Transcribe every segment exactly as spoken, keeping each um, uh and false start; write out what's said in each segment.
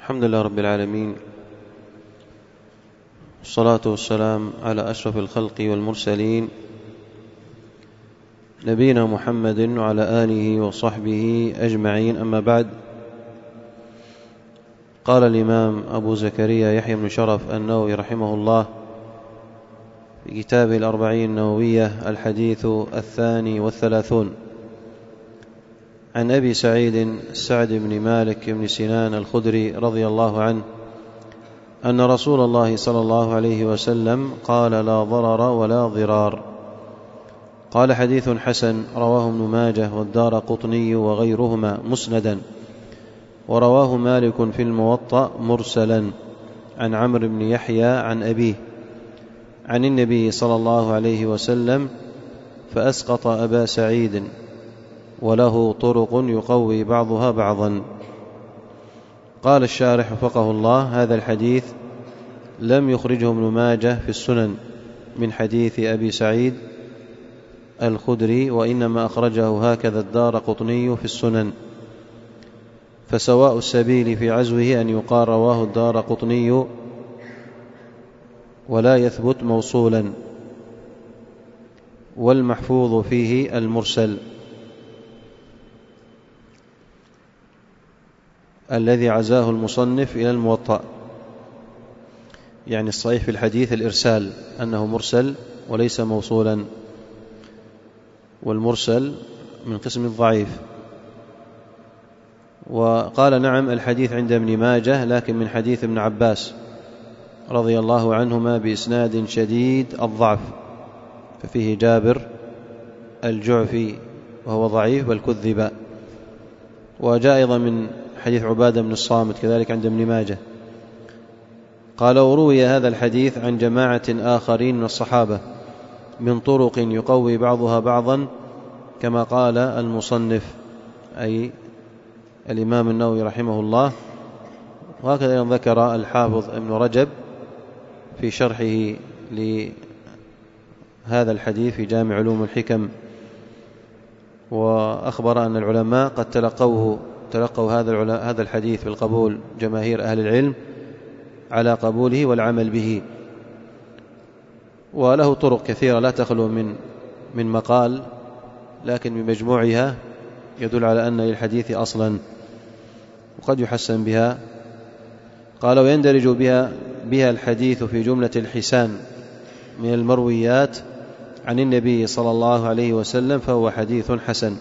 الحمد لله رب العالمين، والصلاة والسلام على أشرف الخلق والمرسلين، نبينا محمد وعلى آله وصحبه أجمعين. أما بعد، قال الإمام أبو زكريا يحيى بن شرف النووي رحمه الله في كتابه الأربعين النووية الحديث الثاني والثلاثون عن أبي سعيد سعد بن مالك بن سنان الخدري رضي الله عنه أن رسول الله صلى الله عليه وسلم قال: لا ضرر ولا ضرار. قال: حديث حسن، رواه ابن ماجه والدارقطني وغيرهما مسندا، ورواه مالك في الموطأ مرسلا عن عمرو بن يحيى عن أبيه عن النبي صلى الله عليه وسلم، فأسقط أبا سعيد، وله طرق يقوي بعضها بعضا. قال الشارح وفقه الله: هذا الحديث لم يخرجه ابن ماجه في السنن من حديث أبي سعيد الخدري، وإنما أخرجه هكذا الدارقطني في السنن، فسواء السبيل في عزوه أن يقال رواه الدارقطني ولا يثبت موصولا، والمحفوظ فيه المرسل الذي عزاه المصنف إلى الموطأ. يعني الصحيح في الحديث الإرسال، أنه مرسل وليس موصولا، والمرسل من قسم الضعيف. وقال: نعم، الحديث عند ابن ماجه، لكن من حديث ابن عباس رضي الله عنهما بإسناد شديد الضعف، ففيه جابر الجعفي وهو ضعيف بل كذب. وجاء أيضا من حديث عبادة بن الصامت كذلك عند ابن ماجه. قال: وروي هذا الحديث عن جماعة آخرين من الصحابة من طرق يقوي بعضها بعضا، كما قال المصنف أي الإمام النووي رحمه الله. وهكذا ذكر الحافظ ابن رجب في شرحه لهذا الحديث في جامع علوم الحكم، وأخبر أن العلماء قد تلقوه تلقوا هذا هذا الحديث بالقبول، جماهير أهل العلم على قبوله والعمل به. وله طرق كثيرة لا تخلو من من مقال، لكن بمجموعها يدل على أن للحديث أصلا وقد يحسن بها. قال: ويندرج بها بها الحديث في جملة الحسان من المرويات عن النبي صلى الله عليه وسلم، فهو حديث حسن.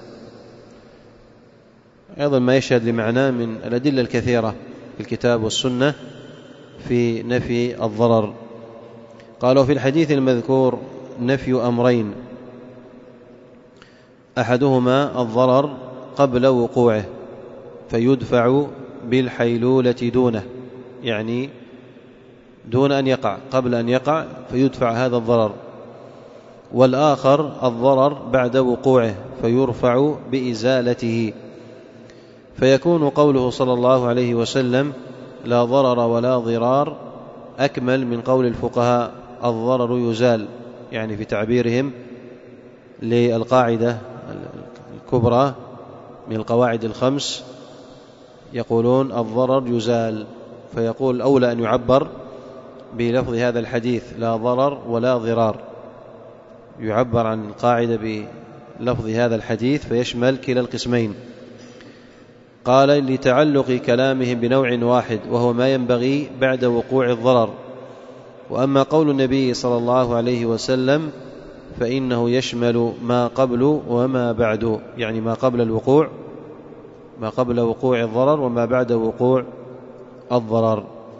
أيضا ما يشهد لمعناه من الأدلة الكثيرة في الكتاب والسنة في نفي الضرر. قالوا: في الحديث المذكور نفي أمرين: أحدهما الضرر قبل وقوعه فيدفع بالحيلولة دونه، يعني دون أن يقع، قبل أن يقع فيدفع هذا الضرر. والآخر الضرر بعد وقوعه فيرفع بإزالته، فيكون قوله صلى الله عليه وسلم: لا ضرر ولا ضرار أكمل من قول الفقهاء: الضرر يزال، يعني في تعبيرهم للقاعدة الكبرى من القواعد الخمس، يقولون الضرر يزال، فيقول أولى أن يعبر بلفظ هذا الحديث لا ضرر ولا ضرار، يعبر عن القاعدة بلفظ هذا الحديث فيشمل كلا القسمين. قال: لتعلق كلامهم بنوع واحد وهو ما ينبغي بعد وقوع الضرر. وأما قول النبي صلى الله عليه وسلم فإنه يشمل ما قبل وما بعد، يعني ما قبل الوقوع ما قبل وقوع الضرر وما بعد وقوع الضرر.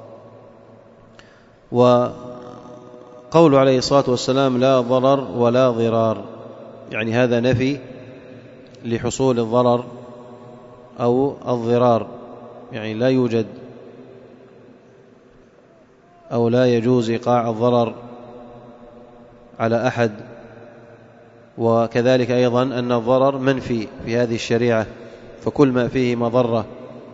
وقول عليه الصلاة والسلام: لا ضرر ولا ضرار، يعني هذا نفي لحصول الضرر أو الضرار، يعني لا يوجد أو لا يجوز إيقاع الضرر على أحد. وكذلك أيضا أن الضرر منفي في هذه الشريعة، فكل ما فيه مضرة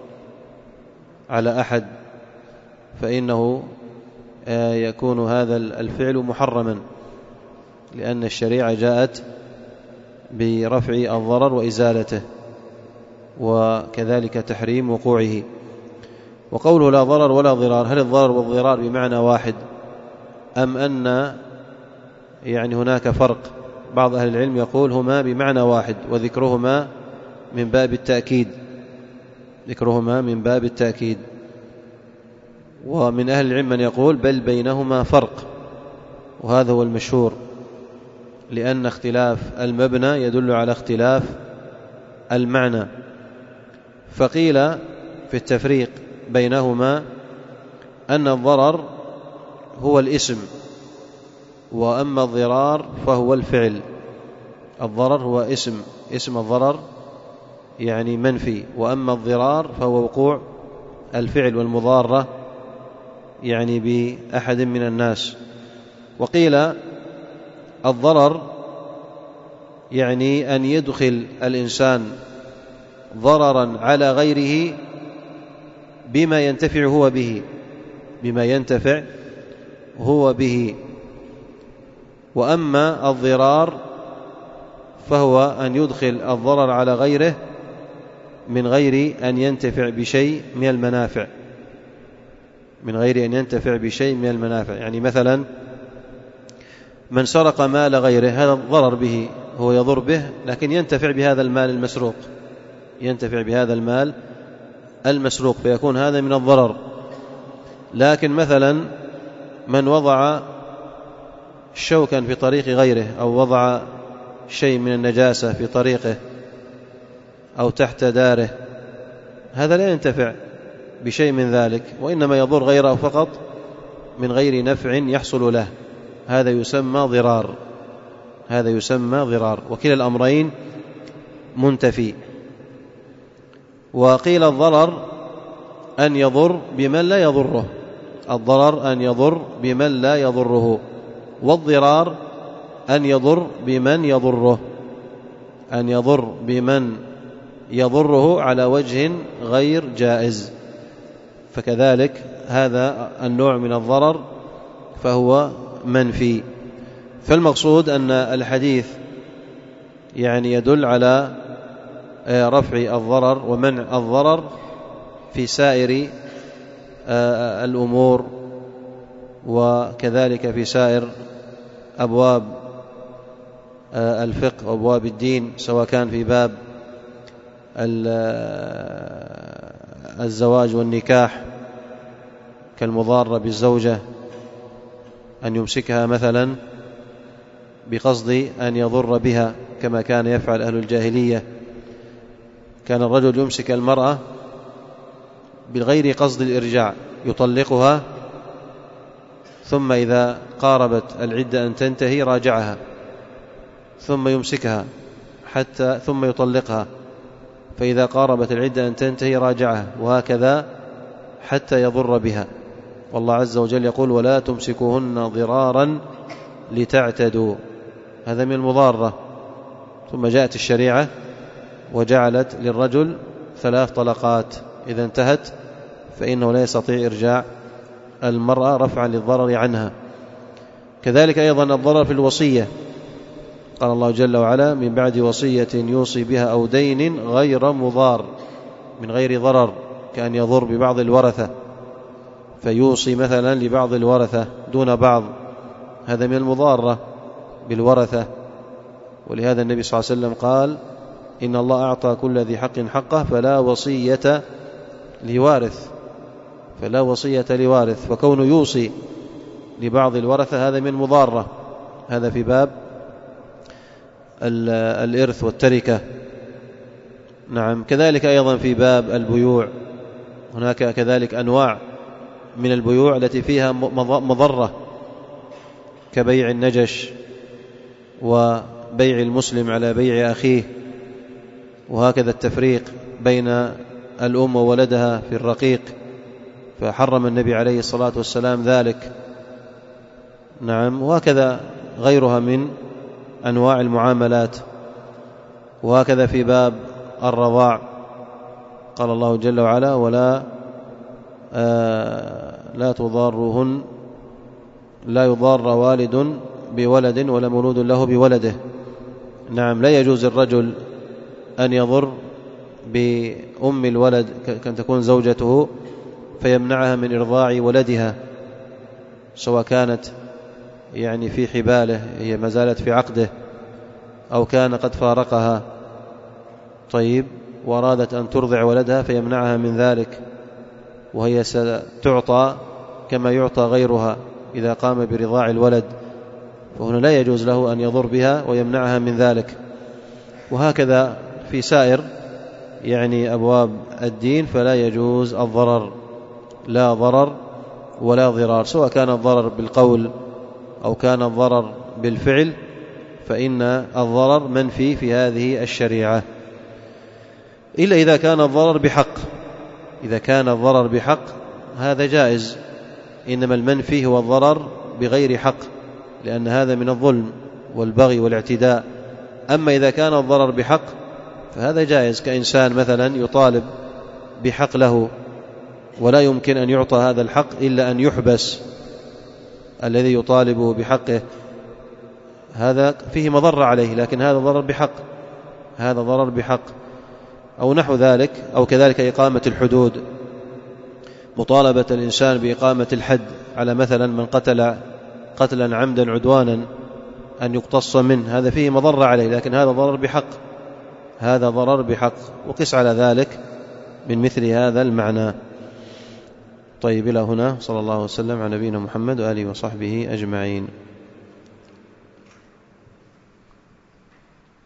على أحد فإنه يكون هذا الفعل محرما، لأن الشريعة جاءت برفع الضرر وإزالته، وكذلك تحريم وقوعه. وقوله لا ضرر ولا ضرار، هل الضرر والضرار بمعنى واحد أم أن يعني هناك فرق؟ بعض أهل العلم يقول هما بمعنى واحد، وذكرهما من باب التأكيد، ذكرهما من باب التأكيد. ومن أهل العلم من يقول بل بينهما فرق، وهذا هو المشهور، لأن اختلاف المبنى يدل على اختلاف المعنى. فقيل في التفريق بينهما أن الضرر هو الاسم، وأما الضرار فهو الفعل. الضرر هو اسم، اسم الضرر يعني منفي، وأما الضرار فهو وقوع الفعل والمضارة يعني بأحد من الناس. وقيل الضرر يعني أن يدخل الإنسان ضررا على غيره بما ينتفع هو به، بما ينتفع هو به. وأما الضرار فهو أن يدخل الضرر على غيره من غير أن ينتفع بشيء من المنافع، من غير أن ينتفع بشيء من المنافع. يعني مثلا من سرق مال غيره، هذا ضرر به، هو يضر به لكن ينتفع بهذا المال المسروق، ينتفع بهذا المال المسروق، فيكون هذا من الضرر. لكن مثلا من وضع شوكا في طريق غيره، أو وضع شيء من النجاسة في طريقه أو تحت داره، هذا لا ينتفع بشيء من ذلك، وإنما يضر غيره فقط من غير نفع يحصل له، هذا يسمى ضرار، هذا يسمى ضرار، وكلا الأمرين منتفي. وقيل الضرر أن يضر بمن لا يضره، الضرر أن يضر بمن لا يضره، والضرار أن يضر بمن يضره، أن يضر بمن يضره على وجه غير جائز. فكذلك هذا النوع من الضرر فهو منفي. فالمقصود أن الحديث يعني يدل على رفع الضرر ومنع الضرر في سائر الأمور، وكذلك في سائر أبواب الفقه وأبواب الدين، سواء كان في باب الزواج والنكاح كالمضارة بالزوجة، أن يمسكها مثلا بقصد أن يضر بها كما كان يفعل أهل الجاهلية. كان الرجل يمسك المرأة بغير قصد الإرجاع، يطلقها ثم إذا قاربت العدة أن تنتهي راجعها، ثم يمسكها حتى ثم يطلقها، فإذا قاربت العدة أن تنتهي راجعها، وهكذا حتى يضر بها. والله عز وجل يقول ولا تمسكوهن ضرارا لتعتدوا، هذا من المضارة. ثم جاءت الشريعة وجعلت للرجل ثلاث طلقات، إذا انتهت فإنه لا يستطيع إرجاع المرأة رفعا للضرر عنها. كذلك أيضا الضرر في الوصية، قال الله جل وعلا من بعد وصية يوصي بها أو دين غير مضار، من غير ضرر، كأن يضر ببعض الورثة فيوصي مثلا لبعض الورثة دون بعض، هذا من المضارة بالورثة. ولهذا النبي صلى الله عليه وسلم قال إن الله أعطى كل ذي حق حقه فلا وصية لوارث، فلا وصية لوارث. فكونه يوصي لبعض الورثة هذا من مضارة، هذا في باب الإرث والتركة. نعم. كذلك أيضا في باب البيوع، هناك كذلك أنواع من البيوع التي فيها مضرة، كبيع النجش وبيع المسلم على بيع أخيه، وهكذا التفريق بين الأم وولدها في الرقيق، فحرم النبي عليه الصلاة والسلام ذلك. نعم. وهكذا غيرها من أنواع المعاملات. وهكذا في باب الرضاع قال الله جل وعلا ولا آه لا تضارهن، لا يضار والد بولد ولا مولود له بولده. نعم. لا يجوز الرجل أن يضر بأم الولد كان تكون زوجته فيمنعها من إرضاع ولدها، سواء كانت يعني في حباله هي ما زالت في عقده أو كان قد فارقها طيب وأرادت أن ترضع ولدها فيمنعها من ذلك، وهي ستعطى كما يعطى غيرها إذا قام برضاع الولد، فهنا لا يجوز له أن يضر بها ويمنعها من ذلك. وهكذا في سائر يعني أبواب الدين فلا يجوز الضرر، لا ضرر ولا ضرار، سواء كان الضرر بالقول أو كان الضرر بالفعل، فإن الضرر منفي في هذه الشريعة، إلا إذا كان الضرر بحق. إذا كان الضرر بحق هذا جائز، إنما المنفي هو الضرر بغير حق، لأن هذا من الظلم والبغي والاعتداء. أما إذا كان الضرر بحق فهذا جائز، كإنسان مثلا يطالب بحق له ولا يمكن أن يعطى هذا الحق إلا أن يحبس الذي يطالبه بحقه، هذا فيه مضرة عليه، لكن هذا ضرر بحق، هذا ضرر بحق. أو نحو ذلك، أو كذلك إقامة الحدود، مطالبة الإنسان بإقامة الحد على مثلا من قتل قتلا عمدا عدوانا أن يقتص منه، هذا فيه مضرة عليه، لكن هذا ضرر بحق، هذا ضرر بحق، وقس على ذلك من مثل هذا المعنى. طيب إلى هنا، صلى الله وسلم على نبينا محمد وآله وصحبه أجمعين.